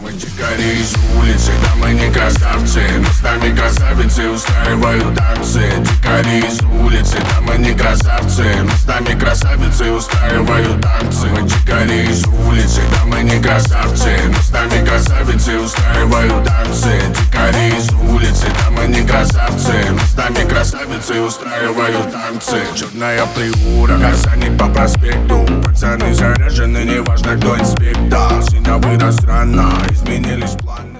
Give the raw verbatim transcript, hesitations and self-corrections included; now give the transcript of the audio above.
Мы дикари из улицы, да мы не красавцы, но с нами красавицы устраивают танцы. Дикари из улицы, да мы не красавцы, но с нами красавицы устраивают танцы. Мы дикари из улицы, да мы не красавцы, но с нами красавицы устраивают танцы. Дикари из улицы, да мы не красавцы, но с нами красавицы устраивают танцы. Черная приура, горсаник по проспекту, пацаны заряжены, неважно кто инспектор. Синя вырос рано, изменились планы.